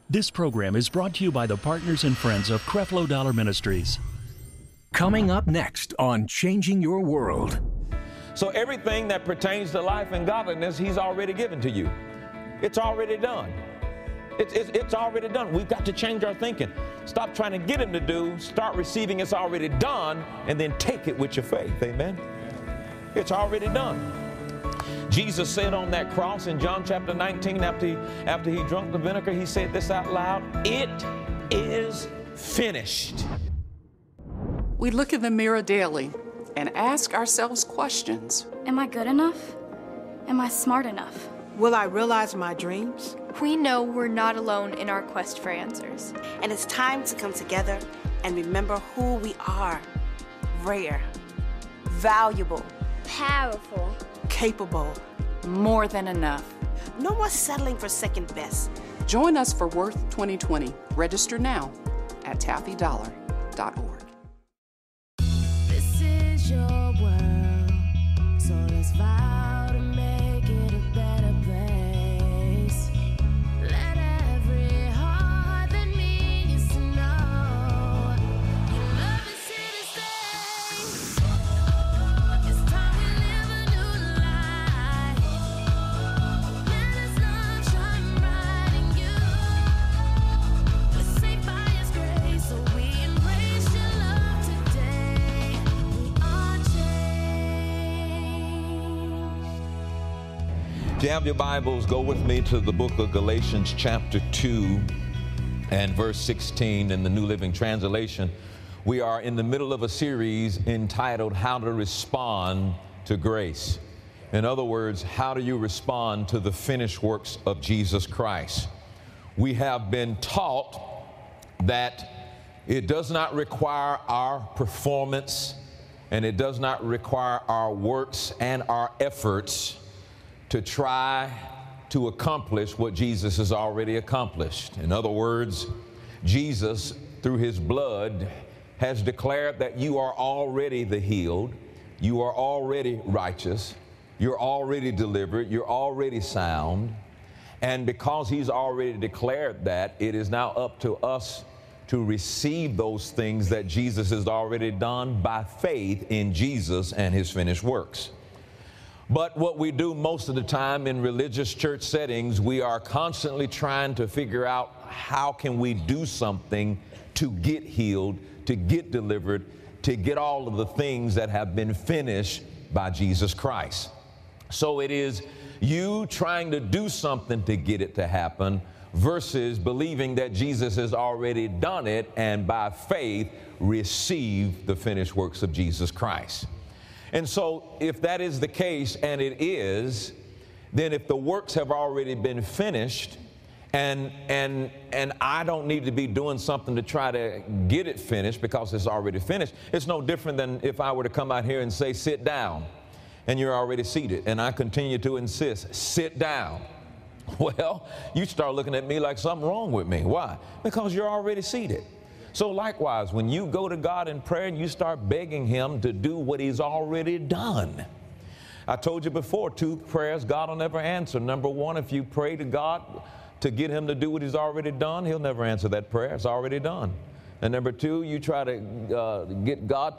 This program is brought to you by the partners and friends of Creflo Dollar Ministries. Coming up next on Changing Your World. So everything that pertains to life and godliness, He's already given to you. It's already done. It's already done. We've got to change our thinking. Stop trying to get Him to do. Start receiving it's already done, and then take it with your faith. Amen? It's already done. Jesus said on that cross in John chapter 19, after he drunk the vinegar, He said this out loud, "It is finished." We look in the mirror daily and ask ourselves questions. Am I good enough? Am I smart enough? Will I realize my dreams? We know we're not alone in our quest for answers. And it's time to come together and remember who we are. Rare, valuable, Powerful. Capable. More than enough. No more settling for second best. Join us for Worth 2020. Register now at taffydollar.org. This is your world, so let's vow to make it a better place. Let every heart that needs to know your love is here to stay. It's time we live a new life. Let His love shine bright in you. We're saved by His grace, so we embrace your love today. We are changed. If you have your Bibles, go with me to the book of Galatians chapter 2 and verse 16 in the New Living Translation. We are in the middle of a series entitled How to Respond to Grace. In other words, how do you respond to the finished works of Jesus Christ? We have been taught that it does not require our performance and it does not require our works and our efforts to try to accomplish what Jesus has already accomplished. In other words, Jesus, through His blood, has declared that you are already the healed, you are already righteous, you're already delivered, you're already sound. And because He's already declared that, it is now up to us to receive those things that Jesus has already done by faith in Jesus and His finished works. But what we do most of the time in religious church settings, we are constantly trying to figure out how can we do something to get healed, to get delivered, to get all of the things that have been finished by Jesus Christ. So it is you trying to do something to get it to happen versus believing that Jesus has already done it and by faith receive the finished works of Jesus Christ. And so if that is the case, and it is, then if the works have already been finished and I don't need to be doing something to try to get it finished because it's already finished, it's no different than if I were to come out here and say, sit down, and you're already seated, and I continue to insist, sit down. Well, you start looking at me like something wrong with me. Why? Because you're already seated. So likewise, when you go to God in prayer and you start begging Him to do what He's already done. I told you before, 2 prayers God will never answer. Number 1, if you pray to God to get Him to do what He's already done, He'll never answer that prayer. It's already done. And number 2, you try to get God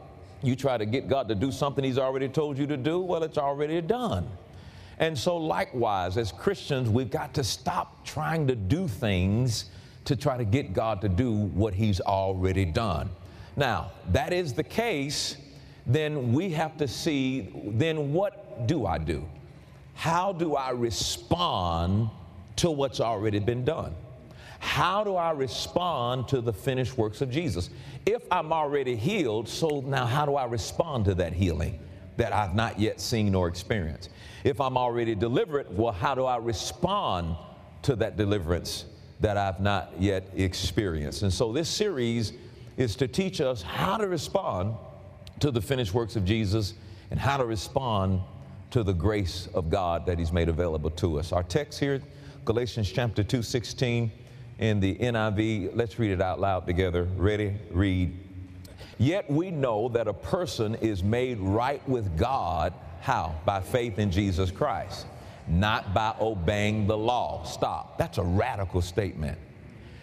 to do something He's already told you to do. Well, it's already done. And so likewise, as Christians, we've got to stop trying to do things to try to get God to do what He's already done. Now, that is the case, then we have to see, then what do I do? How do I respond to what's already been done? How do I respond to the finished works of Jesus? If I'm already healed, so now how do I respond to that healing that I've not yet seen or experienced? If I'm already delivered, well, how do I respond to that deliverance that I've not yet experienced? And so this series is to teach us how to respond to the finished works of Jesus and how to respond to the grace of God that He's made available to us. Our text here, Galatians chapter 2:16 in the NIV. Let's read it out loud together. Ready? Read. Yet we know that a person is made right with God. How? By faith in Jesus Christ, not by obeying the law. Stop. That's a radical statement.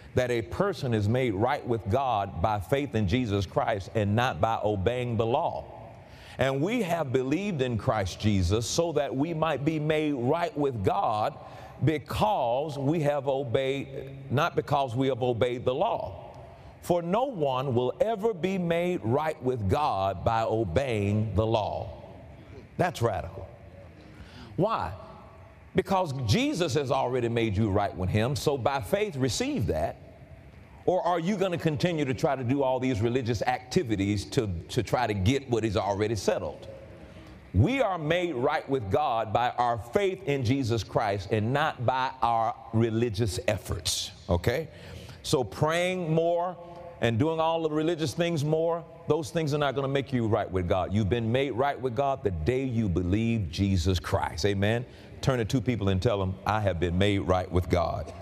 that a person is made right with God by faith in Jesus Christ and not by obeying the law. And we have believed in Christ Jesus so that we might be made right with God because we have obeyed, not because we have obeyed the law. For no one will ever be made right with God by obeying the law. That's radical. Why? Because Jesus has already made you right with him, so by faith receive that. Or are you going to continue to try to do all these religious activities to try to get what is already settled? We are made right with God by our faith in Jesus Christ and not by our religious efforts, okay? So praying more and doing all the religious things more, those things are not going to make you right with God. You've been made right with God the day you believe Jesus Christ, amen? Turn to two people and tell them, I have been made right with God.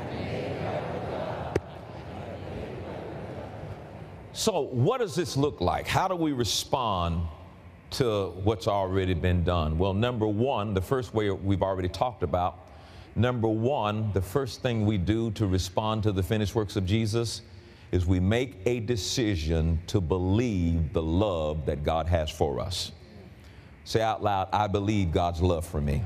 So what does this look like? How do we respond to what's already been done? Well, number one, the first way we've already talked about, number one, the first thing we do to respond to the finished works of Jesus is we make a decision to believe the love that God has for us. Say out loud, I believe God's love for me.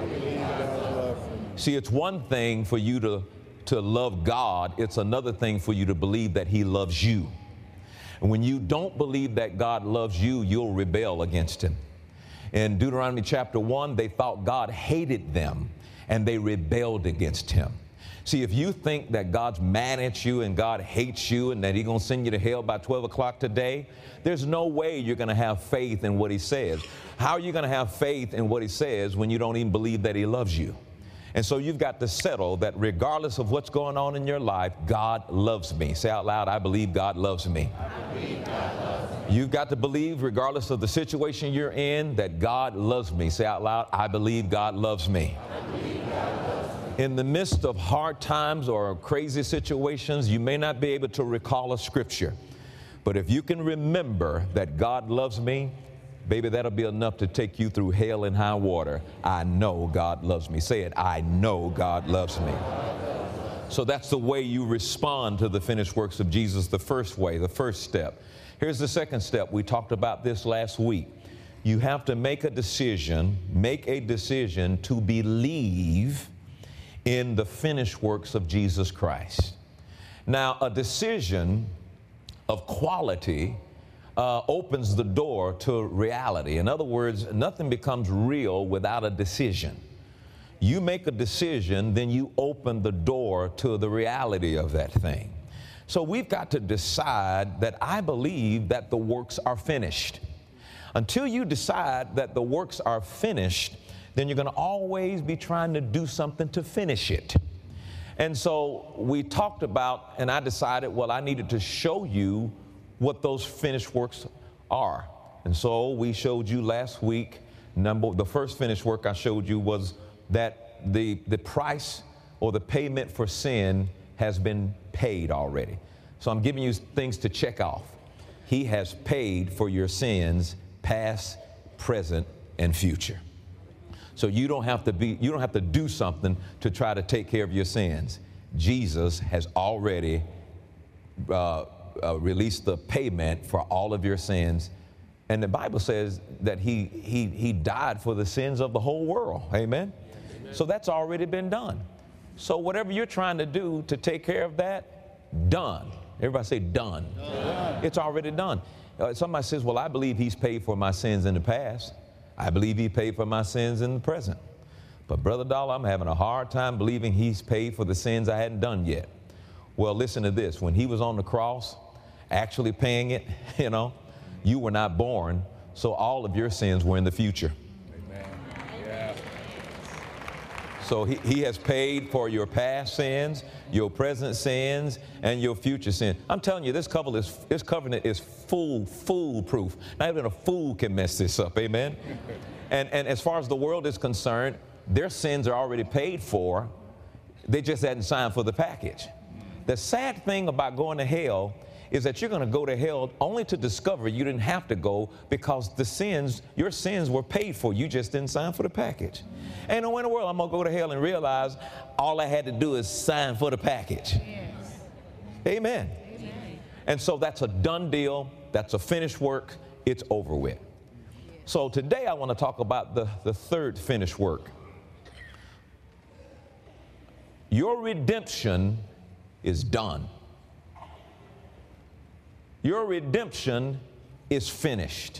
See, it's one thing for you to love God. It's another thing for you to believe that he loves you. And when you don't believe that God loves you, you'll rebel against him. In Deuteronomy chapter 1, they thought God hated them and they rebelled against him. See, if you think that God's mad at you and God hates you and that he's going to send you to hell by 12 o'clock today, there's no way you're going to have faith in what he says. How are you going to have faith in what he says when you don't even believe that he loves you? And so you've got to settle that regardless of what's going on in your life, God loves me. Say out loud, I believe God loves me. I believe God loves me. You've got to believe, regardless of the situation you're in, that God loves me. Say out loud, I believe God loves me. I believe God loves me. In the midst of hard times or crazy situations, you may not be able to recall a scripture. But if you can remember that God loves me, baby, that'll be enough to take you through hell and high water. I know God loves me. Say it, I know God loves me. So that's the way you respond to the finished works of Jesus, the first way, the first step. Here's the second step. We talked about this last week. You have to make a decision to believe in the finished works of Jesus Christ. Now, a decision of quality opens the door to reality. In other words, nothing becomes real without a decision. You make a decision, then you open the door to the reality of that thing. So we've got to decide that I believe that the works are finished. Until you decide that the works are finished, then you're going to always be trying to do something to finish it. And so we talked about, and I decided, well, I needed to show you what those finished works are. And so we showed you last week, the first finished work I showed you was that the price or the payment for sin has been paid already. So I'm giving you things to check off. He has paid for your sins, past, present, and future. So you don't have to do something to try to take care of your sins. Jesus has already released the payment for all of your sins. And the Bible says that he died for the sins of the whole world. Amen? So that's already been done. So whatever you're trying to do to take care of that, done. Everybody say done. Done. It's already done. Somebody says, well, I believe he's paid for my sins in the past. I believe he paid for my sins in the present. But Brother Dollar, I'm having a hard time believing he's paid for the sins I hadn't done yet. Well, listen to this. When he was on the cross, actually paying it, you were not born, so all of your sins were in the future. Amen. Yeah. So he has paid for your past sins, your present sins, and your future sins. I'm telling you, this covenant is foolproof. Not even a fool can mess this up, amen? And as far as the world is concerned, their sins are already paid for. They just hadn't signed for the package. The sad thing about going to hell is that you're going to go to hell only to discover you didn't have to go because your sins were paid for. You just didn't sign for the package. Ain't no way in the world I'm going to go to hell and realize all I had to do is sign for the package. Yes. Amen. And so that's a done deal. That's a finished work. It's over with. So today I want to talk about the third finished work. Your redemption is done. Your redemption is finished.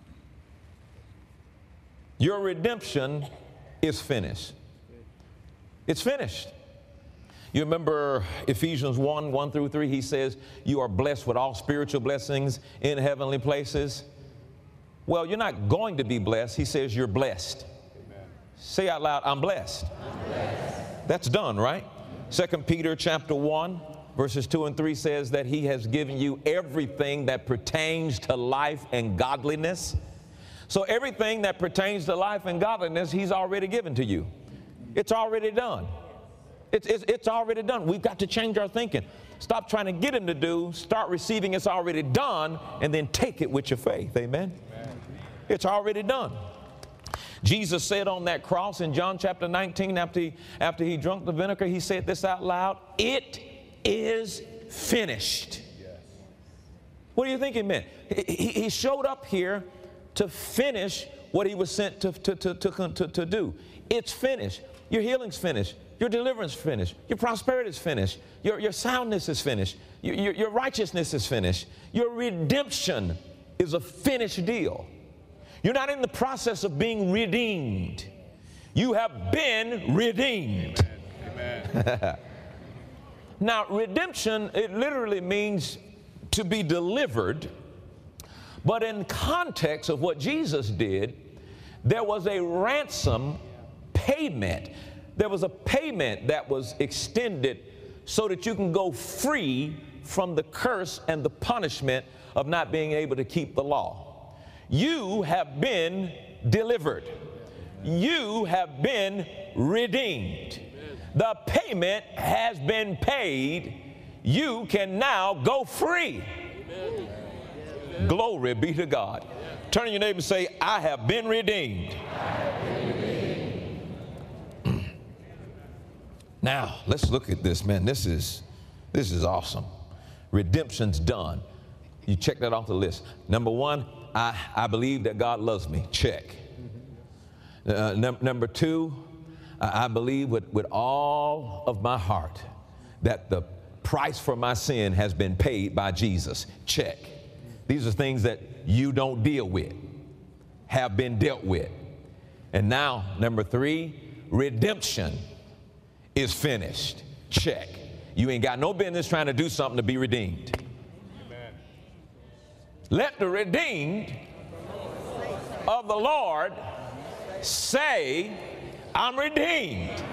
Your redemption is finished. It's finished. You remember Ephesians 1 through 3, he says, you are blessed with all spiritual blessings in heavenly places. Well, you're not going to be blessed. He says you're blessed. Amen. Say out loud, I'm blessed. I'm blessed. That's done, right? 2 Peter chapter 1, verses 2 and 3 says that he has given you everything that pertains to life and godliness. So everything that pertains to life and godliness, he's already given to you. It's already done. It's already done. We've got to change our thinking. Stop trying to get him to do. Start receiving it's already done, and then take it with your faith. Amen? It's already done. Jesus said on that cross in John chapter 19, after he drank the vinegar, he said this out loud, it is finished. Yes. What do you think he meant? He showed up here to finish what he was sent to do. It's finished. Your healing's finished. Your deliverance is finished. Your prosperity is finished. Your soundness is finished. Your righteousness is finished. Your redemption is a finished deal. You're not in the process of being redeemed. You have been redeemed. Amen. Now, redemption, it literally means to be delivered. But in context of what Jesus did, there was a ransom payment. There was a payment that was extended so that you can go free from the curse and the punishment of not being able to keep the law. You have been delivered. You have been redeemed. The payment has been paid. You can now go free. Glory be to God. Turn to your neighbor and say, I have been redeemed. Now, let's look at this, man. This is awesome. Redemption's done. You check that off the list. Number one, I believe that God loves me. Check. Number two, I believe with all of my heart that the price for my sin has been paid by Jesus. Check. These are things that you don't deal with, have been dealt with. And now, number three, redemption is finished. Check. You ain't got no business trying to do something to be redeemed. Amen. Let the redeemed of the Lord say, I'm redeemed.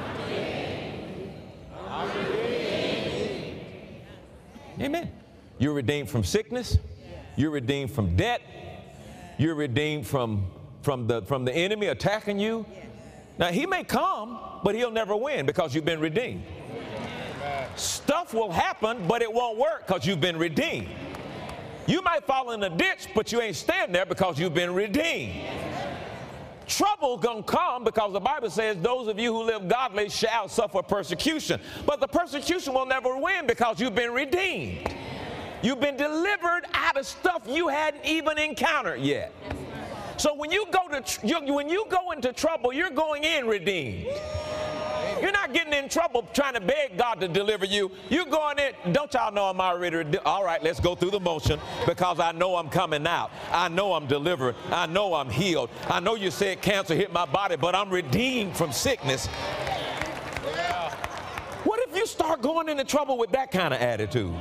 I'm redeemed. Amen. You're redeemed from sickness. You're redeemed from debt. You're redeemed from the enemy attacking you. Now, he may come, but he'll never win because you've been redeemed. Stuff will happen, but it won't work because you've been redeemed. You might fall in a ditch, but you ain't staying there because you've been redeemed. Trouble gonna come because the Bible says those of you who live godly shall suffer persecution. But the persecution will never win because you've been redeemed. You've been delivered out of stuff you hadn't even encountered yet. So when you go into trouble, you're going in redeemed. You're not getting in trouble trying to beg God to deliver you. You're going in, don't y'all know I'm already, all right, let's go through the motion because I know I'm coming out. I know I'm delivered. I know I'm healed. I know you said cancer hit my body, but I'm redeemed from sickness. What if you start going into trouble with that kind of attitude?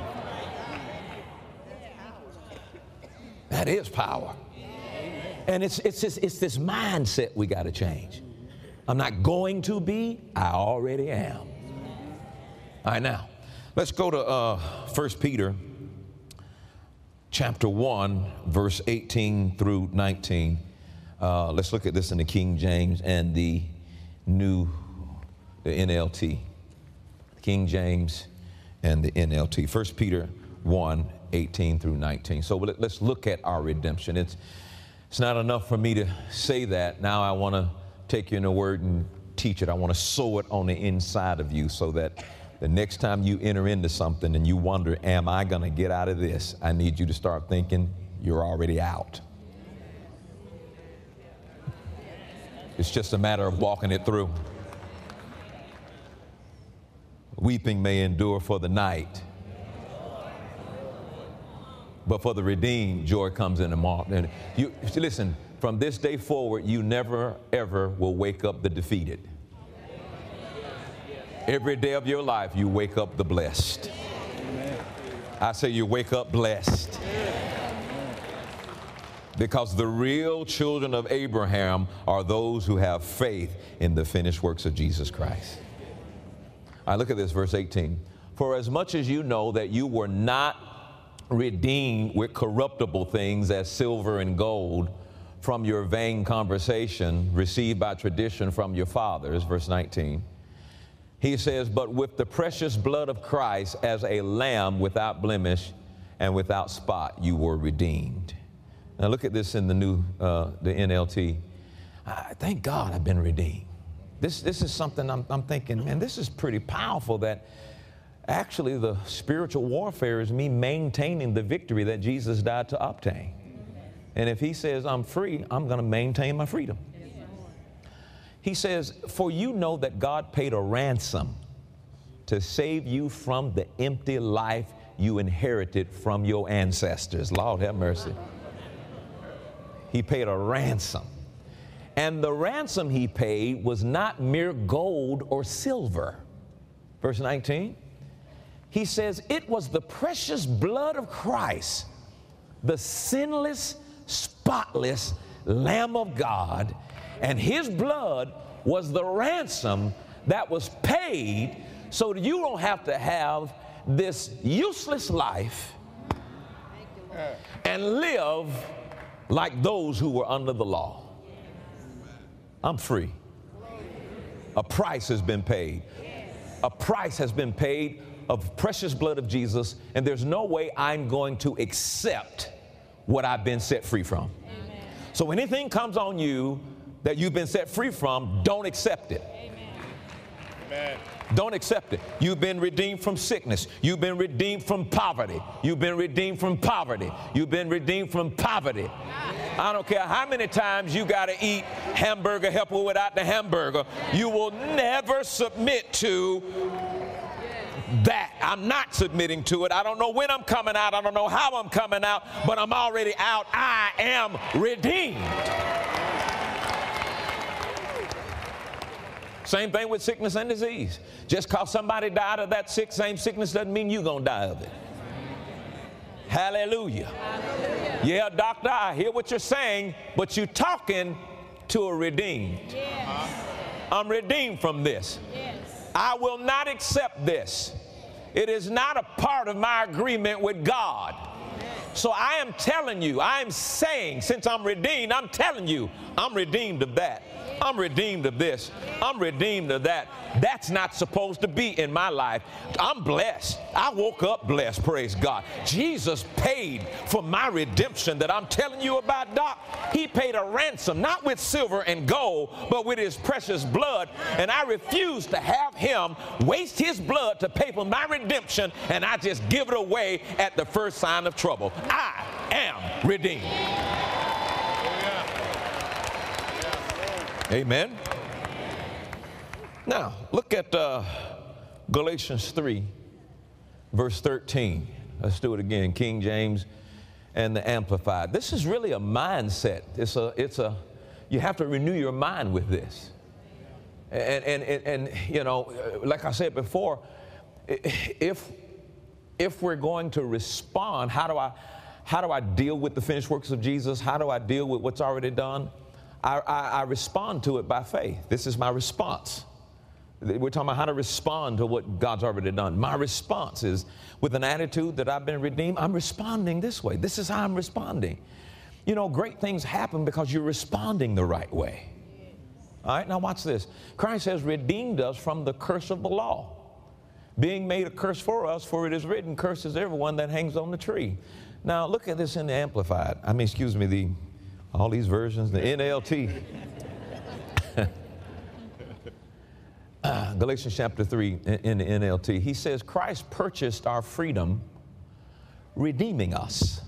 That is power. And it's this mindset we got to change. I'm not going to be, I already am. All right, now, let's go to 1 Peter chapter 1, verse 18 through 19. Let's look at this in the King James and the NLT. King James and the NLT. 1 Peter 1, 18 through 19. So let's look at our redemption. It's not enough for me to say that. Now I want to take you in the word and teach it. I want to sow it on the inside of you so that The next time you enter into something and you wonder, am I going to get out of this? I need you to start thinking you're already out. It's just a matter of walking it through. Weeping may endure for the night, but for the redeemed, joy comes in the morning. You listen, from this day forward, you never, ever will wake up the defeated. Every day of your life, you wake up the blessed. I say you wake up blessed. Because the real children of Abraham are those who have faith in the finished works of Jesus Christ. All right, look at this, verse 18. For as much as you know that you were not redeemed with corruptible things as silver and gold from your vain conversation received by tradition from your fathers, verse 19. He says, but with the precious blood of Christ as a lamb without blemish and without spot, you were redeemed. Now look at this in the NLT. Thank God I've been redeemed. This is something I'm thinking, man, this is pretty powerful, that actually the spiritual warfare is me maintaining the victory that Jesus died to obtain. And if he says I'm free, I'm going to maintain my freedom. He says, for you know that God paid a ransom to save you from the empty life you inherited from your ancestors. Lord have mercy. He paid a ransom. And the ransom he paid was not mere gold or silver. Verse 19, he says, it was the precious blood of Christ, the sinless, spotless Lamb of God. And his blood was the ransom that was paid so that you don't have to have this useless life and live like those who were under the law. I'm free. A price has been paid. A price has been paid of precious blood of Jesus, and there's no way I'm going to accept what I've been set free from. So when anything comes on you that you've been set free from, don't accept it. Amen. Don't accept it. You've been redeemed from sickness. You've been redeemed from poverty. You've been redeemed from poverty. You've been redeemed from poverty. I don't care how many times you got to eat hamburger helper without the hamburger. You will never submit to that. I'm not submitting to it. I don't know when I'm coming out. I don't know how I'm coming out, but I'm already out. I am redeemed. Same thing with sickness and disease. Just because somebody died of that same sickness doesn't mean you're going to die of it. Hallelujah. Hallelujah. Yeah, doctor, I hear what you're saying, but you're talking to a redeemed. Yes. I'm redeemed from this. Yes. I will not accept this. It is not a part of my agreement with God. So I am telling you, I am saying, since I'm redeemed, I'm telling you, I'm redeemed of that. I'm redeemed of this. I'm redeemed of that. That's not supposed to be in my life. I'm blessed. I woke up blessed, praise God. Jesus paid for my redemption that I'm telling you about, Doc. He paid a ransom, not with silver and gold, but with his precious blood. And I refuse to have him waste his blood to pay for my redemption, and I just give it away at the first sign of trouble. I am redeemed. Amen. Now, look at Galatians 3, verse 13. Let's do it again, King James and the Amplified. This is really a mindset. You have to renew your mind with this. And you know, like I said before, if we're going to respond, how do I deal with the finished works of Jesus? How do I deal with what's already done? I respond to it by faith. This is my response. We're talking about how to respond to what God's already done. My response is with an attitude that I've been redeemed. I'm responding this way. This is how I'm responding. You know, great things happen because you're responding the right way. All right, now watch this. Christ has redeemed us from the curse of the law, being made a curse for us, for it is written, curses everyone that hangs on the tree. Now look at this in the Amplified. All these versions, the NLT. Galatians chapter 3 in the NLT, he says, Christ purchased our freedom, redeeming us.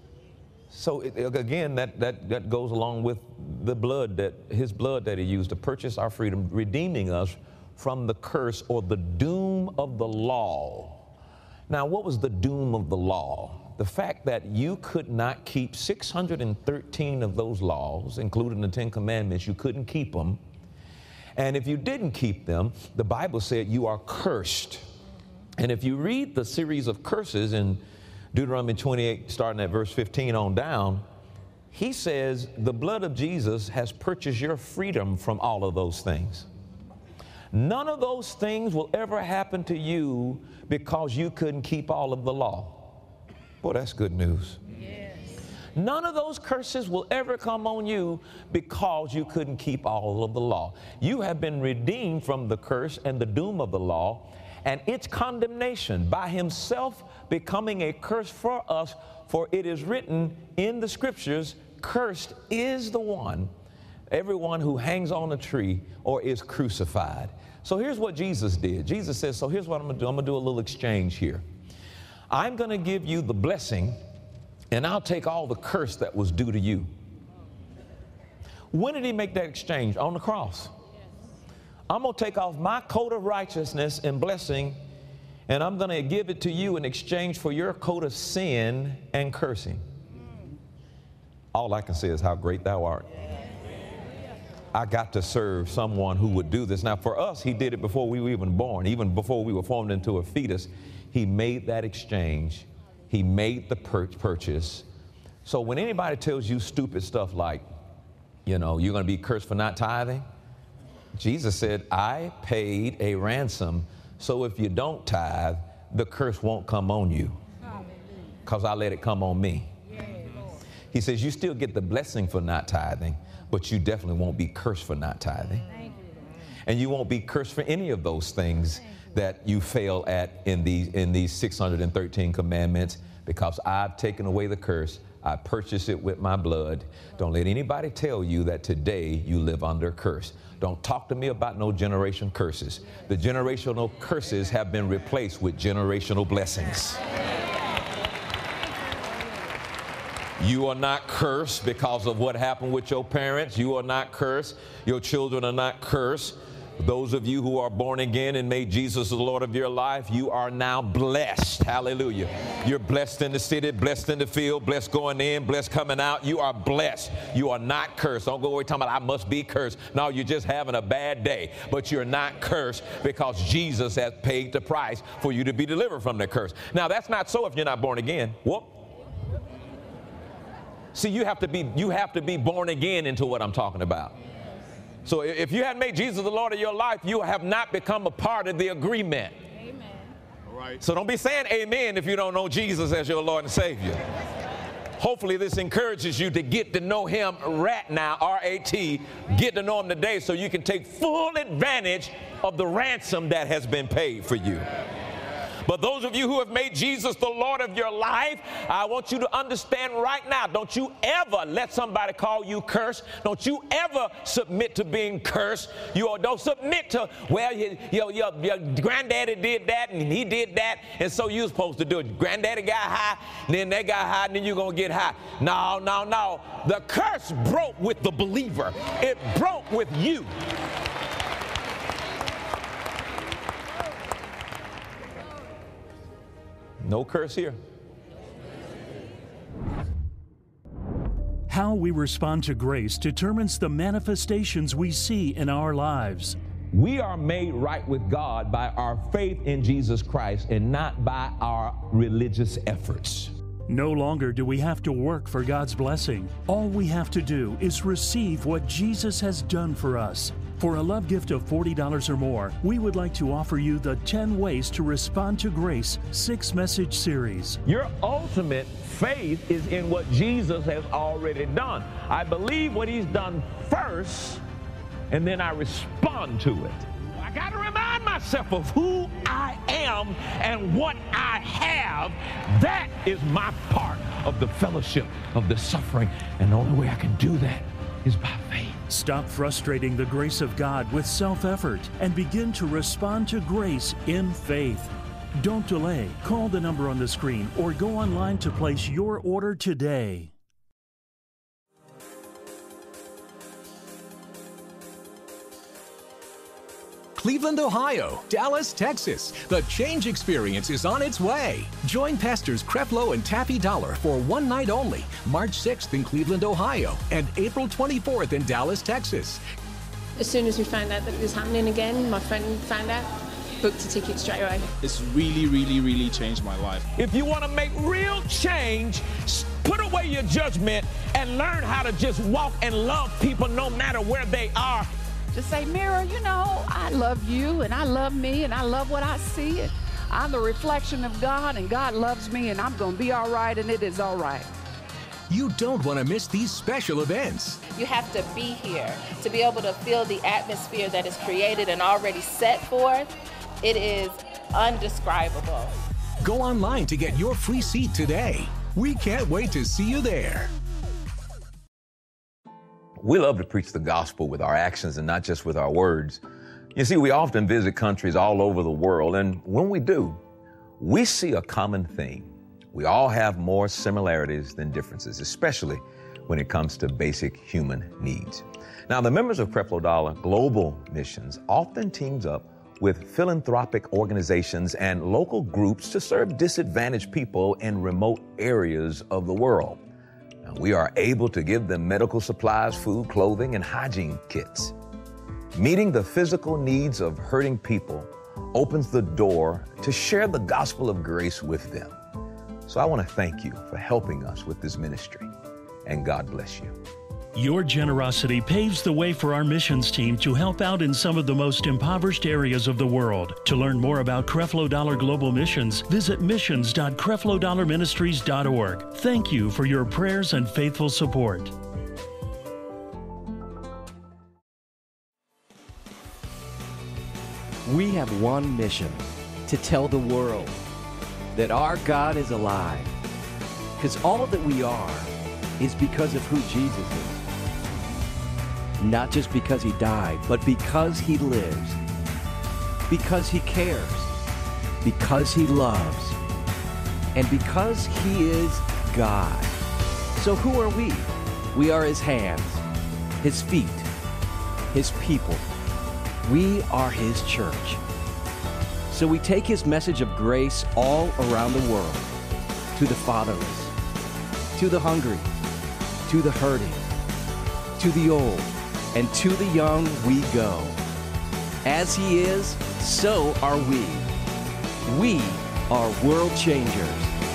So again, that goes along with the blood, his blood that he used to purchase our freedom, redeeming us from the curse or the doom of the law. Now, what was the doom of the law? The fact that you could not keep 613 of those laws, including the 10 Commandments. You couldn't keep them. And if you didn't keep them, the Bible said you are cursed. And if you read the series of curses in Deuteronomy 28, starting at verse 15 on down, he says the blood of Jesus has purchased your freedom from all of those things. None of those things will ever happen to you because you couldn't keep all of the law. Boy, that's good news. Yes. None of those curses will ever come on you because you couldn't keep all of the law. You have been redeemed from the curse and the doom of the law and its condemnation by himself becoming a curse for us, for it is written in the scriptures, cursed is the one, everyone who hangs on a tree or is crucified. So here's what Jesus did. Jesus says, so here's what I'm going to do. I'm going to do a little exchange here. I'm going to give you the blessing, and I'll take all the curse that was due to you. When did he make that exchange? On the cross. I'm going to take off my coat of righteousness and blessing, and I'm going to give it to you in exchange for your coat of sin and cursing. All I can say is how great thou art. I got to serve someone who would do this. Now, for us, he did it before we were even born. Even before we were formed into a fetus, he made that exchange. He made the purchase. So when anybody tells you stupid stuff like, you know, you're going to be cursed for not tithing, Jesus said, I paid a ransom, so if you don't tithe, the curse won't come on you, because I let it come on me. He says, you still get the blessing for not tithing, but you definitely won't be cursed for not tithing. And you won't be cursed for any of those things that you fail at in these 613 commandments, because I've taken away the curse. I purchased it with my blood. Don't let anybody tell you that today you live under a curse. Don't talk to me about no generation curses. The generational curses have been replaced with generational blessings. You are not cursed because of what happened with your parents. You are not cursed. Your children are not cursed. Those of you who are born again and made Jesus the Lord of your life, you are now blessed. Hallelujah. You're blessed in the city, blessed in the field, blessed going in, blessed coming out. You are blessed. You are not cursed. Don't go away talking about I must be cursed. No, you're just having a bad day. But you're not cursed because Jesus has paid the price for you to be delivered from the curse. Now, that's not so if you're not born again. Whoop. See, you have to be born again into what I'm talking about. So if you haven't made Jesus the Lord of your life, you have not become a part of the agreement. Amen. All right. So don't be saying amen if you don't know Jesus as your Lord and Savior. Hopefully this encourages you to get to know him right now, R-A-T, get to know him today so you can take full advantage of the ransom that has been paid for you. But those of you who have made Jesus the Lord of your life, I want you to understand right now, don't you ever let somebody call you cursed. Don't you ever submit to being cursed. You don't submit to, well, your granddaddy did that and he did that, and so you're supposed to do it. Granddaddy got high, and then they got high, and then you're going to get high. No, no, no. The curse broke with the believer. It broke with you. No curse here. How we respond to grace determines the manifestations we see in our lives. We are made right with God by our faith in Jesus Christ and not by our religious efforts. No longer do we have to work for God's blessing. All we have to do is receive what Jesus has done for us. For a love gift of $40 or more, we would like to offer you the 10 Ways to Respond to Grace 6-message series. Your ultimate faith is in what Jesus has already done. I believe what he's done first, and then I respond to it. I got to remind myself of who I am and what I have. That is my part of the fellowship of the suffering. And the only way I can do that is by faith. Stop frustrating the grace of God with self-effort and begin to respond to grace in faith. Don't delay. Call the number on the screen or go online to place your order today. Cleveland, Ohio, Dallas, Texas. The change experience is on its way. Join Pastors Creflo and Taffy Dollar for one night only, March 6th in Cleveland, Ohio, and April 24th in Dallas, Texas. As soon as we found out that it was happening again, my friend found out, booked a ticket straight away. It's really changed my life. If you want to make real change, put away your judgment and learn how to just walk and love people no matter where they are. Just say, mirror, you know, I love you and I love me and I love what I see. And I'm the reflection of God and God loves me and I'm going to be all right and it is all right. You don't want to miss these special events. You have to be here to be able to feel the atmosphere that is created and already set forth. It is undescribable. Go online to get your free seat today. We can't wait to see you there. We love to preach the gospel with our actions and not just with our words. You see, we often visit countries all over the world, and when we do, we see a common theme. We all have more similarities than differences, especially when it comes to basic human needs. Now, the members of Creflo Dollar Global Missions often teams up with philanthropic organizations and local groups to serve disadvantaged people in remote areas of the world. We are able to give them medical supplies, food, clothing, and hygiene kits. Meeting the physical needs of hurting people opens the door to share the gospel of grace with them. So I want to thank you for helping us with this ministry, and God bless you. Your generosity paves the way for our missions team to help out in some of the most impoverished areas of the world. To learn more about Creflo Dollar Global Missions, visit missions.creflodollarministries.org. Thank you for your prayers and faithful support. We have one mission: to tell the world that our God is alive. Because all that we are is because of who Jesus is. Not just because he died, but because he lives, because he cares, because he loves, and because he is God. So who are we? We are his hands, his feet, his people. We are his church. So we take his message of grace all around the world, to the fatherless, to the hungry, to the hurting, to the old, and to the young we go. As he is, so are we. We are world changers.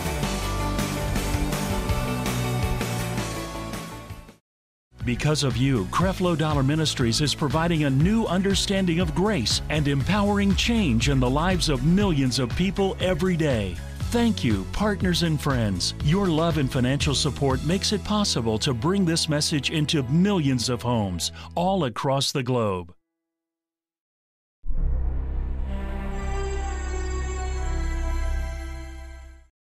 Because of you, Creflo Dollar Ministries is providing a new understanding of grace and empowering change in the lives of millions of people every day. Thank you, partners and friends. Your love and financial support makes it possible to bring this message into millions of homes all across the globe.